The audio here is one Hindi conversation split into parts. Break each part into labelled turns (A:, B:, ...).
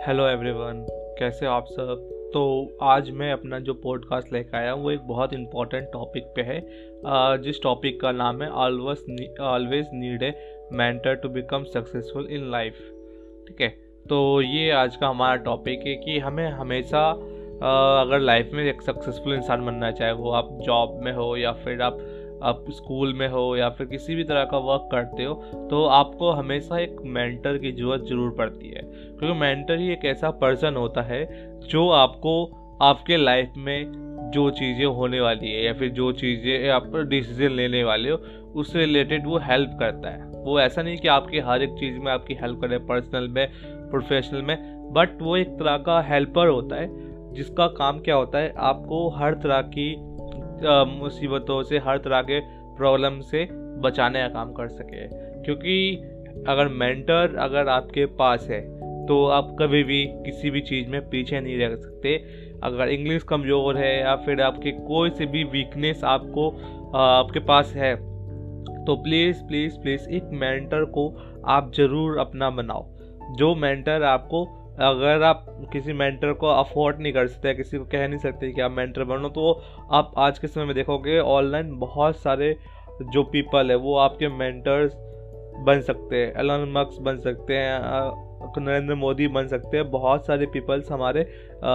A: हेलो एवरीवन, कैसे हो आप सब। तो आज मैं अपना जो पॉडकास्ट लेकर आया हूँ वो एक बहुत इम्पोर्टेंट टॉपिक पे है, जिस टॉपिक का नाम है always need a mentor to become successful in life. ठीक है, तो ये आज का हमारा टॉपिक है कि हमें हमेशा अगर लाइफ में एक सक्सेसफुल इंसान बनना है, चाहे वो आप जॉब में हो या फिर आप स्कूल में हो या फिर किसी भी तरह का वर्क करते हो, तो आपको हमेशा एक मेंटर की ज़रूरत ज़रूर पड़ती है। क्योंकि मेंटर ही एक ऐसा पर्सन होता है जो आपको आपके लाइफ में जो चीज़ें होने वाली है या फिर जो चीज़ें आप डिसीजन लेने वाले हो उससे रिलेटेड वो हेल्प करता है। वो ऐसा नहीं कि आपकी हर एक चीज़ में आपकी हेल्प करे, पर्सनल में, प्रोफेशनल में, बट वो एक तरह का हेल्पर होता है जिसका काम क्या होता है, आपको हर तरह की मुसीबतों से, हर तरह के प्रॉब्लम से बचाने का काम कर सके। क्योंकि अगर आपके पास है तो आप कभी भी किसी भी चीज़ में पीछे नहीं रह सकते। अगर इंग्लिश कमज़ोर है या फिर आपके कोई से भी वीकनेस आपके पास है तो प्लीज़ प्लीज़ प्लीज़ एक मेंटर को आप ज़रूर अपना बनाओ। जो मेंटर आपको, अगर आप किसी मेंटर को अफोर्ड नहीं कर सकते, किसी को कह नहीं सकते कि आप मेंटर बनो, तो आप आज के समय में देखोगे ऑनलाइन बहुत सारे जो पीपल है वो आपके मेंटर्स बन सकते हैं। एलन मस्क बन सकते हैं, नरेंद्र मोदी बन सकते हैं। बहुत सारे पीपल्स हमारे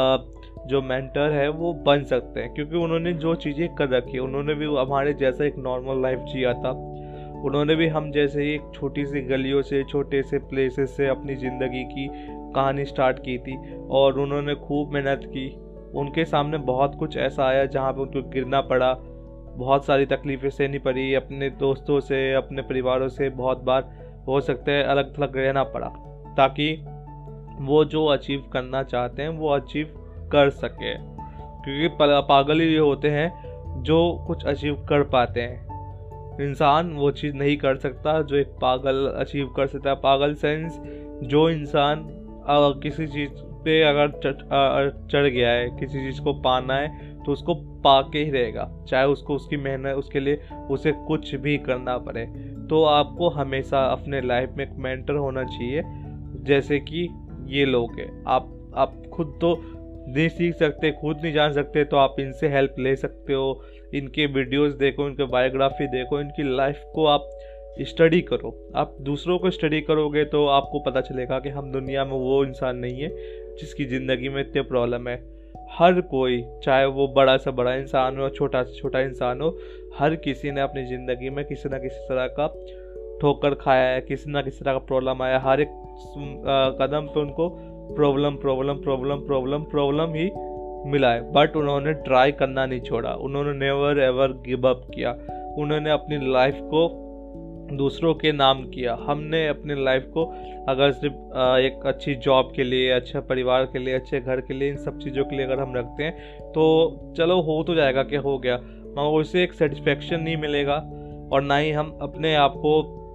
A: जो मेंटर है वो बन सकते हैं क्योंकि उन्होंने जो चीज़ें कर रखी है, उन्होंने भी हमारे जैसा एक नॉर्मल लाइफ जिया था। उन्होंने भी हम जैसे ही एक छोटी सी गलियों से, छोटे से प्लेसेस से अपनी ज़िंदगी की कहानी स्टार्ट की थी और उन्होंने खूब मेहनत की। उनके सामने बहुत कुछ ऐसा आया जहाँ पे उनको गिरना पड़ा, बहुत सारी तकलीफ़ें सहनी पड़ी, अपने दोस्तों से, अपने परिवारों से बहुत बार हो सकता है अलग थलग रहना पड़ा, ताकि वो जो अचीव करना चाहते हैं वो अचीव कर सके। क्योंकि पागल ही होते हैं जो कुछ अचीव कर पाते हैं। इंसान वो चीज़ नहीं कर सकता जो एक पागल अचीव कर सकता है। पागल सेंस जो इंसान किसी चीज़ पे अगर चढ़ गया है, किसी चीज़ को पाना है तो उसको पा के ही रहेगा, चाहे उसको उसकी मेहनत, उसके लिए उसे कुछ भी करना पड़े। तो आपको हमेशा अपने लाइफ में एक मेंटर होना चाहिए, जैसे कि ये लोग हैं। आप खुद तो नहीं सीख सकते, खुद नहीं जान सकते, तो आप इनसे हेल्प ले सकते हो। इनके वीडियोस देखो, इनके बायोग्राफी देखो, इनकी लाइफ को आप स्टडी करो। आप दूसरों को स्टडी करोगे तो आपको पता चलेगा कि हम दुनिया में वो इंसान नहीं है जिसकी ज़िंदगी में इतने प्रॉब्लम है। हर कोई, चाहे वो बड़ा से बड़ा इंसान हो, छोटा से छोटा इंसान हो, हर किसी ने अपनी ज़िंदगी में किसी न किसी तरह का ठोकर खाया है, किसी न किसी तरह का प्रॉब्लम आया। हर एक कदम पे उनको problem problem problem problem problem ही मिला है, बट उन्होंने ट्राई करना नहीं छोड़ा। उन्होंने नेवर एवर गिव अप किया। उन्होंने अपनी लाइफ को दूसरों के नाम किया। हमने अपने लाइफ को अगर सिर्फ एक अच्छी जॉब के लिए, अच्छे परिवार के लिए, अच्छे घर के लिए, इन सब चीज़ों के लिए अगर हम रखते हैं तो चलो हो तो जाएगा कि हो गया, मगर उससे एक सेटिस्फेक्शन नहीं मिलेगा और ना ही हम अपने आप को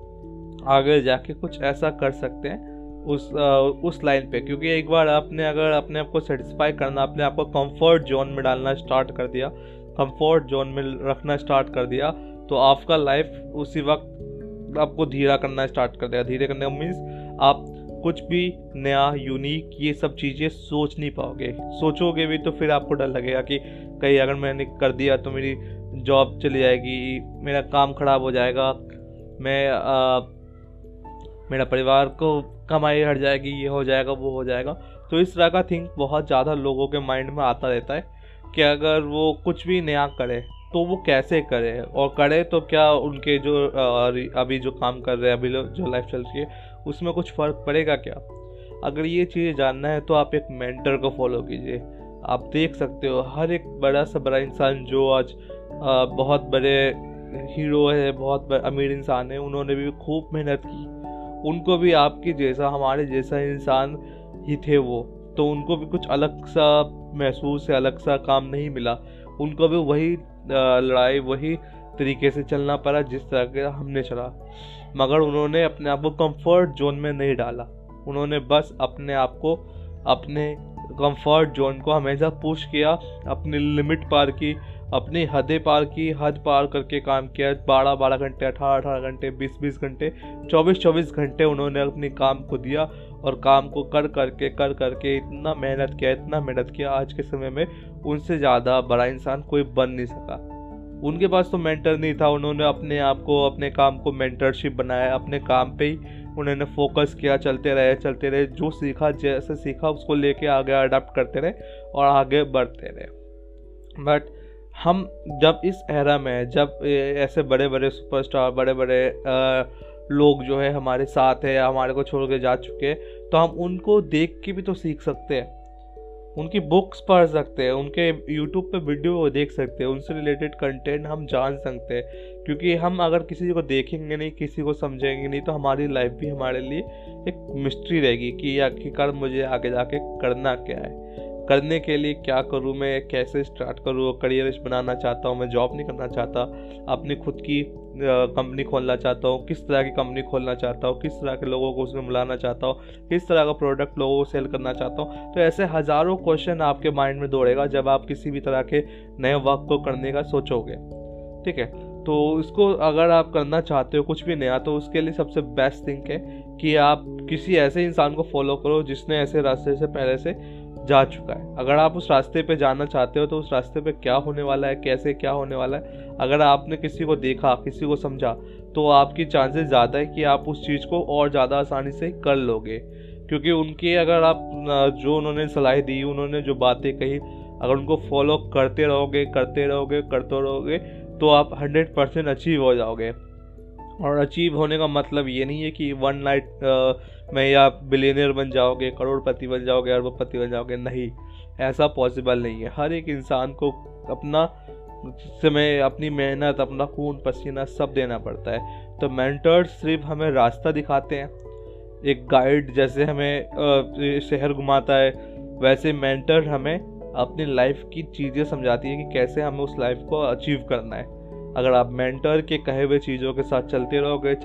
A: आगे जाके कुछ ऐसा कर सकते हैं उस लाइन पे। क्योंकि एक बार आपने अगर अपने आप को सेटिस्फाई करना, अपने आप को कंफर्ट जोन में डालना स्टार्ट कर दिया, कंफर्ट जोन में रखना स्टार्ट कर दिया, तो आपका लाइफ उसी वक्त आपको धीरा करना स्टार्ट कर देगा। धीरे करने का मीन्स आप कुछ भी नया, यूनिक, ये सब चीज़ें सोच नहीं पाओगे। सोचोगे भी तो फिर आपको डर लगेगा कि कहीं अगर मैंने कर दिया तो मेरी जॉब चली जाएगी, मेरा काम खराब हो जाएगा, मेरा परिवार को कमाई हट जाएगी, ये हो जाएगा, वो हो जाएगा। तो इस तरह का थिंक बहुत ज़्यादा लोगों के माइंड में आता रहता है कि अगर वो कुछ भी नया करे तो वो कैसे करे, और करे तो क्या उनके जो अभी जो काम कर रहे हैं, अभी जो लाइफ चल रही है, उसमें कुछ फ़र्क पड़ेगा क्या। अगर ये चीज़ें जानना है तो आप एक मेंटर को फॉलो कीजिए। आप देख सकते हो हर एक बड़ा से बड़ा इंसान जो आज बहुत बड़े हीरो है, बहुत अमीर इंसान है, उन्होंने भी खूब मेहनत की। उनको भी आपके जैसा, हमारे जैसा इंसान ही थे वो, तो उनको भी कुछ अलग सा महसूस है, अलग सा काम नहीं मिला। उनको भी वही लड़ाई, वही तरीके से चलना पड़ा जिस तरह के हमने चला, मगर उन्होंने अपने आप को कंफर्ट जोन में नहीं डाला। उन्होंने बस अपने आप को, अपने कंफर्ट जोन को हमेशा पुश किया, अपनी लिमिट पार की, अपनी हदें पार की, हद पार करके काम किया। 12-12 घंटे, 18-18 घंटे, 20-20 घंटे, 24-24 घंटे उन्होंने अपने काम को दिया और काम को कर करके इतना मेहनत किया। आज के समय में उनसे ज़्यादा बड़ा इंसान कोई बन नहीं सका। उनके पास तो मेंटर नहीं था, उन्होंने अपने आप को, अपने काम को मेंटरशिप बनाया, अपने काम पे ही उन्होंने फोकस किया, चलते रहे, जो सीखा, जैसे सीखा उसको लेके आगे अडाप्ट करते रहे और आगे बढ़ते रहे। बट हम जब इस एरा में, जब ऐसे बड़े बड़े सुपरस्टार, बड़े बड़े लोग जो है हमारे साथ है, हमारे को छोड़ के जा चुके हैं, तो हम उनको देख के भी तो सीख सकते हैं, उनकी बुक्स पढ़ सकते हैं, उनके यूट्यूब पे वीडियो देख सकते हैं, उनसे रिलेटेड कंटेंट हम जान सकते हैं। क्योंकि हम अगर किसी को देखेंगे नहीं, किसी को समझेंगे नहीं, तो हमारी लाइफ भी हमारे लिए एक मिस्ट्री रहेगी कि आखिरकार मुझे आगे जाके करना क्या है, करने के लिए क्या करूँ, मैं कैसे स्टार्ट करूँ, करियर बनाना चाहता हूँ, मैं जॉब नहीं करना चाहता, अपनी खुद की कंपनी खोलना चाहता हूँ, किस तरह की कंपनी खोलना चाहता हूँ, किस तरह के लोगों को उसमें बुलाना चाहता हूँ, किस तरह का प्रोडक्ट लोगों को सेल करना चाहता हूँ। तो ऐसे हज़ारों क्वेश्चन आपके माइंड में दौड़ेगा जब आप किसी भी तरह के नए वर्क को करने का सोचोगे। ठीक है, तो इसको अगर आप करना चाहते हो कुछ भी नया, तो उसके लिए सबसे बेस्ट थिंग है कि आप किसी ऐसे इंसान को फॉलो करो जिसने ऐसे रास्ते से पहले से जा चुका है। अगर आप उस रास्ते पे जाना चाहते हो तो उस रास्ते पे क्या होने वाला है, कैसे क्या होने वाला है, अगर आपने किसी को देखा, किसी को समझा, तो आपकी चांसेस ज़्यादा है कि आप उस चीज़ को और ज़्यादा आसानी से कर लोगे। क्योंकि उनके, अगर आप जो उन्होंने सलाह दी, उन्होंने जो बातें कही, अगर उनको फॉलो करते रहोगे तो आप 100% अचीव हो जाओगे। और अचीव होने का मतलब ये नहीं है कि वन नाइट में या बिलियनियर बन जाओगे, करोड़पति बन जाओगे, अरबपति बन जाओगे। नहीं, ऐसा पॉसिबल नहीं है। हर एक इंसान को अपना समय, अपनी मेहनत, अपना खून पसीना सब देना पड़ता है। तो मेंटर्स सिर्फ हमें रास्ता दिखाते हैं, एक गाइड जैसे हमें शहर घुमाता है, वैसे मेंटर हमें अपनी लाइफ की चीज़ें समझाती है कि कैसे हमें उस लाइफ को अचीव करना है। अगर आप मेंटर के कहे हुए चीज़ों के साथ चलते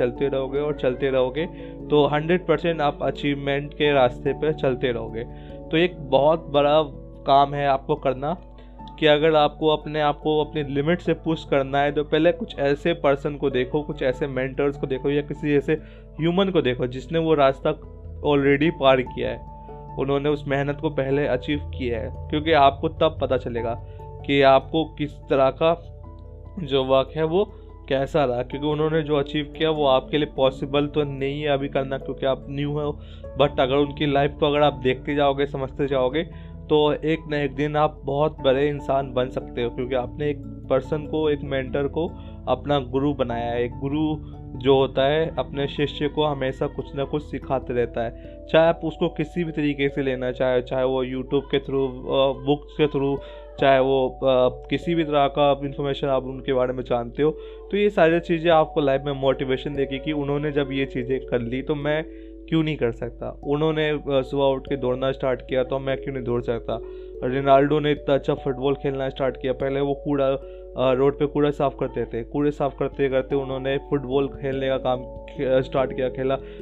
A: रहोगे तो 100% आप अचीवमेंट के रास्ते पे चलते रहोगे। तो एक बहुत बड़ा काम है आपको करना कि अगर आपको अपने आप को अपनी लिमिट से पुश करना है, तो पहले कुछ ऐसे पर्सन को देखो, कुछ ऐसे मेंटर्स को देखो, या किसी ऐसे ह्यूमन को देखो जिसने वो रास्ता ऑलरेडी पार किया है, उन्होंने उस मेहनत को पहले अचीव किया है। क्योंकि आपको तब पता चलेगा कि आपको किस तरह का जो वर्क है वो कैसा रहा। क्योंकि उन्होंने जो अचीव किया वो आपके लिए पॉसिबल तो नहीं है अभी करना, क्योंकि आप न्यू हो। बट अगर उनकी लाइफ को अगर आप देखते जाओगे, समझते जाओगे, तो एक न एक दिन आप बहुत बड़े इंसान बन सकते हो। क्योंकि आपने एक पर्सन को, एक मेंटर को अपना गुरु बनाया है। एक गुरु जो होता है अपने शिष्य को हमेशा कुछ ना कुछ सिखाते रहता है, चाहे आप उसको किसी भी तरीके से लेना चाहे वो यूट्यूब के थ्रू, बुक्स के थ्रू, चाहे वो किसी भी तरह का इन्फॉर्मेशन आप उनके बारे में जानते हो। तो ये सारी चीज़ें आपको लाइफ में मोटिवेशन देगी कि उन्होंने जब ये चीज़ें कर ली तो मैं क्यों नहीं कर सकता। उन्होंने सुबह उठ के दौड़ना स्टार्ट किया तो मैं क्यों नहीं दौड़ सकता। रोनाल्डो ने इतना अच्छा फुटबॉल खेलना स्टार्ट किया, पहले वो रोड पे कूड़ा साफ करते थे, कूड़े साफ करते करते उन्होंने फुटबॉल खेलने का काम स्टार्ट किया।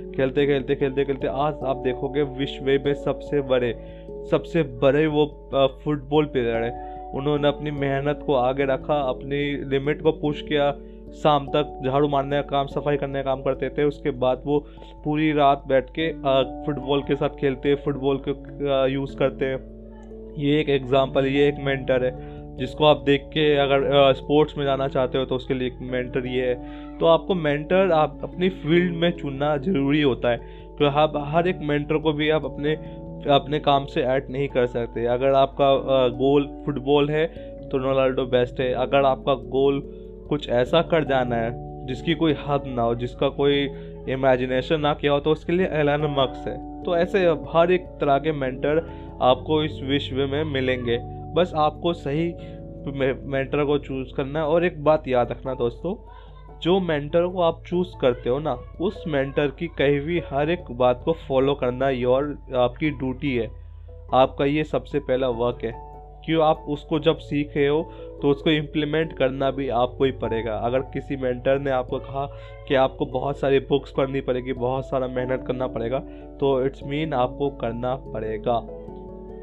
A: खेलते आज आप देखोगे विश्व में सबसे बड़े वो फुटबॉल प्लेयर है। उन्होंने अपनी मेहनत को आगे रखा, अपनी लिमिट को पुश किया। शाम तक झाड़ू मारने का काम, सफाई करने का काम करते थे, उसके बाद वो पूरी रात बैठ के फुटबॉल के साथ खेलते, फुटबॉल को यूज़ करते। ये एक एग्जांपल, ये एक मेंटर है जिसको आप देख के अगर स्पोर्ट्स में जाना चाहते हो तो उसके लिए एक मेंटर ये है। तो आपको मेंटर आप अपनी फील्ड में चुनना ज़रूरी होता है। तो आप हर एक मेंटर को भी आप अपने काम से ऐड नहीं कर सकते। अगर आपका गोल फुटबॉल है तो रोनाल्डो बेस्ट है। अगर आपका गोल कुछ ऐसा कर जाना है जिसकी कोई हद ना हो, जिसका कोई इमेजिनेशन ना किया हो, तो उसके लिए एलन मस्क है। तो ऐसे हर एक तरह के मेंटर आपको इस विश्व में मिलेंगे, बस आपको सही मेंटर को चूज़ करना है। और एक बात याद रखना दोस्तों, जो मेंटर को आप चूज़ करते हो ना, उस मेंटर की कही हुई हर एक बात को फॉलो करना आपकी ड्यूटी है। आपका ये सबसे पहला वर्क है। क्यों, आप उसको जब सीख रहे हो तो उसको इम्प्लीमेंट करना भी आपको ही पड़ेगा। अगर किसी मेंटर ने आपको कहा कि आपको बहुत सारी बुक्स पढ़नी पड़ेगी, बहुत सारा मेहनत करना पड़ेगा, तो इट्स मीन आपको करना पड़ेगा।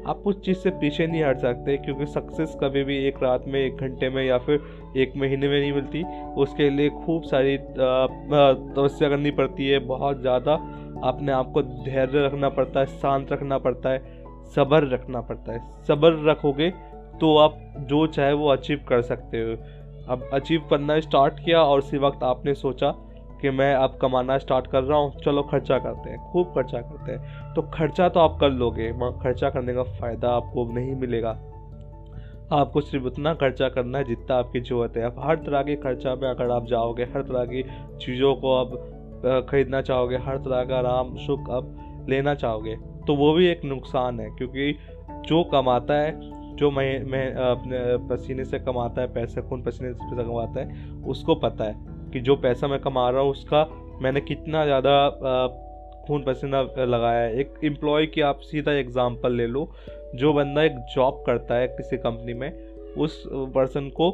A: आप उस चीज़ से पीछे नहीं हट सकते, क्योंकि सक्सेस कभी भी एक रात में, एक घंटे में या फिर एक महीने में नहीं मिलती। उसके लिए खूब सारी तपस्या करनी पड़ती है, बहुत ज़्यादा अपने आप को धैर्य रखना पड़ता है, शांत रखना पड़ता है, सब्र रखना पड़ता है। सब्र रखोगे तो आप जो चाहे वो अचीव कर सकते हो। अब अचीव करना स्टार्ट किया और उसी वक्त आपने सोचा कि मैं अब कमाना स्टार्ट कर रहा हूँ, चलो खर्चा करते हैं, खूब खर्चा करते हैं। तो खर्चा तो आप कर लोगे, मगर खर्चा करने का फ़ायदा आपको नहीं मिलेगा। आपको सिर्फ उतना खर्चा करना है जितना आपकी ज़रूरत है। अब हर तरह के खर्चा में अगर आप जाओगे, हर तरह की चीज़ों को आप खरीदना चाहोगे, हर तरह का आराम सुख आप लेना चाहोगे, तो वो भी एक नुकसान है। क्योंकि जो कमाता है, जो मैं अपने पसीने से कमाता है, पैसे खून पसीने से कमाता है, उसको पता है कि जो पैसा मैं कमा रहा हूँ उसका मैंने कितना ज़्यादा खून पसीना लगाया है। एक एम्प्लॉय की आप सीधा एग्जांपल ले लो। जो बंदा एक जॉब करता है किसी कंपनी में, उस पर्सन को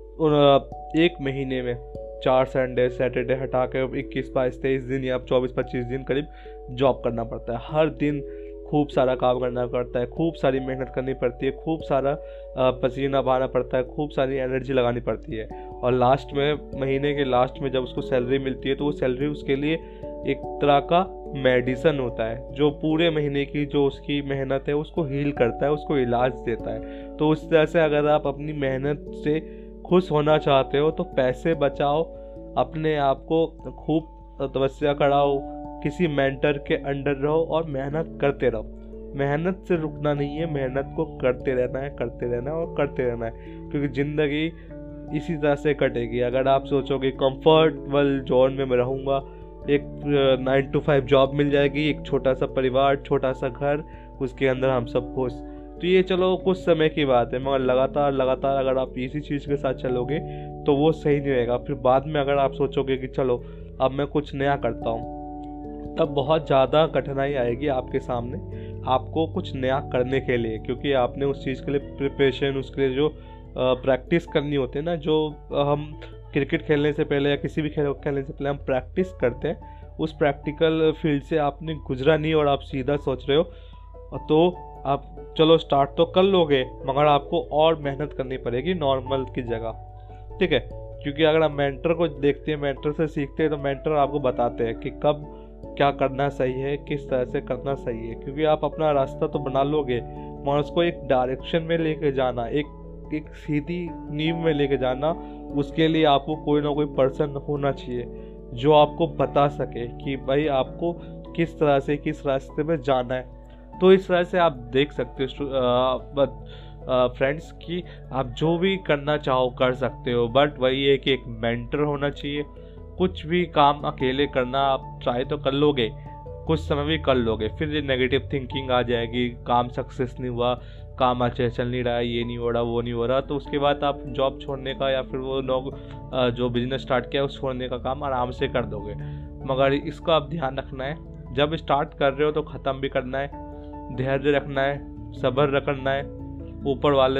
A: एक महीने में 4 संडे सैटरडे हटा के 21-22-23 दिन या 24-25 दिन करीब जॉब करना पड़ता है। हर दिन खूब सारा काम करना पड़ता है, खूब सारी मेहनत करनी पड़ती है, खूब सारा पसीना बहाना पड़ता है, खूब सारी एनर्जी लगानी पड़ती है। और लास्ट में, महीने के लास्ट में जब उसको सैलरी मिलती है, तो वो सैलरी उसके लिए एक तरह का मेडिसिन होता है, जो पूरे महीने की जो उसकी मेहनत है उसको हील करता है, उसको इलाज देता है। तो उस तरह से अगर आप अपनी मेहनत से खुश होना चाहते हो तो पैसे बचाओ, अपने आप को खूब तपस्या कराओ, किसी मेंटर के अंडर रहो और मेहनत करते रहो। मेहनत से रुकना नहीं है, मेहनत को करते रहना है, करते रहना है और करते रहना है। क्योंकि ज़िंदगी इसी तरह से कटेगी। अगर आप सोचोगे कंफर्टेबल जोन में मैं रहूँगा, एक 9 to 5 जॉब मिल जाएगी, एक छोटा सा परिवार, छोटा सा घर, उसके अंदर हम सब खुश, तो ये चलो कुछ समय की बात है। मगर लगातार अगर आप इसी चीज़ के साथ चलोगे तो वो सही नहीं रहेगा। फिर बाद में अगर आप सोचोगे कि चलो अब मैं कुछ नया करता हूँ, तब बहुत ज़्यादा कठिनाई आएगी आपके सामने, आपको कुछ नया करने के लिए। क्योंकि आपने उस चीज़ के लिए प्रिपरेशन, उसके लिए जो प्रैक्टिस करनी होती है ना, जो हम क्रिकेट खेलने से पहले या किसी भी खेल खेलने से पहले हम प्रैक्टिस करते हैं, उस प्रैक्टिकल फील्ड से आपने गुजरा नहीं और आप सीधा सोच रहे हो, तो आप चलो स्टार्ट तो कर लोगे, मगर आपको और मेहनत करनी पड़ेगी नॉर्मल की जगह, ठीक है। क्योंकि अगर आप मेंटर को देखते हैं, मेंटर से सीखते हैं, तो मेंटर आपको बताते हैं कि कब क्या करना सही है, किस तरह से करना सही है। क्योंकि आप अपना रास्ता तो बना लोगे, मगर उसको एक डायरेक्शन में लेके जाना, एक सीधी नींव में लेके जाना, उसके लिए आपको कोई ना कोई पर्सन होना चाहिए जो आपको बता सके कि भाई आपको किस तरह से किस रास्ते पे जाना है। तो इस तरह से आप देख सकते हो फ्रेंड्स कि आप जो भी करना चाहो कर सकते हो, बट वही है कि एक मेंटर होना चाहिए। कुछ भी काम अकेले करना आप ट्राई तो कर लोगे, कुछ समय भी कर लोगे, फिर नेगेटिव थिंकिंग आ जाएगी, काम सक्सेस नहीं हुआ, काम अच्छे चल नहीं रहा है, ये नहीं हो रहा, वो नहीं हो रहा, तो उसके बाद आप जॉब छोड़ने का या फिर वो लोग जो बिजनेस स्टार्ट किया उस छोड़ने का काम आराम से कर दोगे। मगर इसको आप ध्यान रखना है, जब स्टार्ट कर रहे हो तो ख़त्म भी करना है, धैर्य रखना है, सब्र रखना है, ऊपर वाले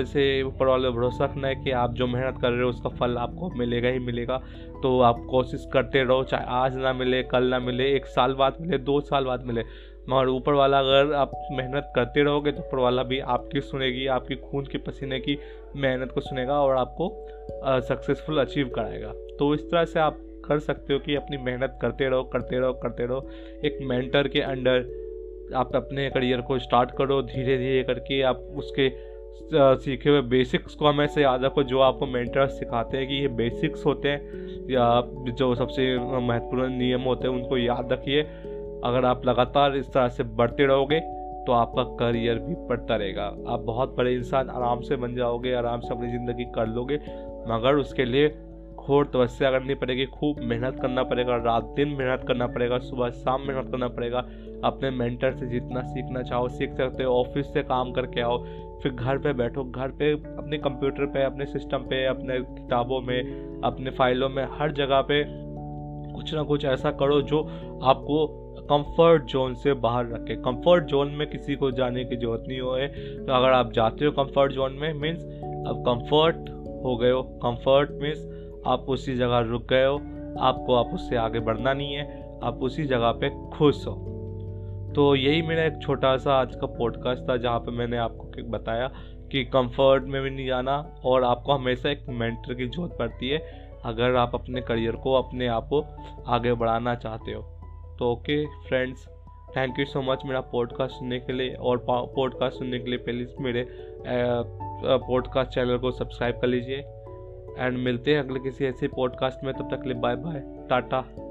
A: भरोसा रखना है कि आप जो मेहनत कर रहे हो उसका फल आपको मिलेगा ही मिलेगा। तो आप कोशिश करते रहो, चाहे आज ना मिले, कल ना मिले, 1 साल बाद मिले, 2 साल बाद मिले, मगर ऊपर वाला अगर आप मेहनत करते रहोगे तो ऊपर वाला भी आपकी सुनेगी, आपकी खून के पसीने की मेहनत को सुनेगा और आपको सक्सेसफुल अचीव कराएगा। तो इस तरह से आप कर सकते हो कि अपनी मेहनत करते रहो। एक मेंटर के अंडर आप अपने करियर को स्टार्ट करो, धीरे धीरे करके आप उसके सीखे हुए बेसिक्स को हमेशा याद रखो, जो आपको मेंटर सिखाते हैं कि ये बेसिक्स होते हैं या जो सबसे महत्वपूर्ण नियम होते हैं, उनको याद रखिए। अगर आप लगातार इस तरह से बढ़ते रहोगे तो आपका करियर भी बढ़ता रहेगा, आप बहुत बड़े इंसान आराम से बन जाओगे, आराम से अपनी ज़िंदगी कर लोगे। मगर उसके लिए घोर तपस्या करनी पड़ेगी, खूब मेहनत करना पड़ेगा, रात दिन मेहनत करना पड़ेगा, सुबह शाम मेहनत करना पड़ेगा। अपने मेंटर से जितना सीखना चाहो सीख सकते हो, ऑफिस से काम करके आओ, फिर घर पे बैठो, घर पे अपने कंप्यूटर पे, अपने सिस्टम पे, अपने किताबों में, अपने फाइलों में, हर जगह पे कुछ ना कुछ ऐसा करो जो आपको कंफर्ट जोन से बाहर रखे। कंफर्ट जोन में किसी को जाने की जरूरत नहीं है। तो अगर आप जाते हो कंफर्ट जोन में, मीन्स अब कंफर्ट हो गए हो, कंफर्ट मीन्स आप उसी जगह रुक गए हो, आपको आप उससे आगे बढ़ना नहीं है, आप उसी जगह पे खुश हो। तो यही मेरा एक छोटा सा आज का पॉडकास्ट था, जहाँ पे मैंने आपको बताया कि कंफर्ट में भी नहीं जाना और आपको हमेशा एक मेंटर की जरूरत पड़ती है अगर आप अपने करियर को, अपने आप को आगे बढ़ाना चाहते हो। तो okay friends, thank you so much मेरा पॉडकास्ट सुनने के लिए। और पॉडकास्ट सुनने के लिए प्लीज़ मेरे पॉडकास्ट चैनल को सब्सक्राइब कर लीजिए। एंड मिलते हैं अगले किसी ऐसे पॉडकास्ट में। तब तक के लिए बाय बाय, टाटा।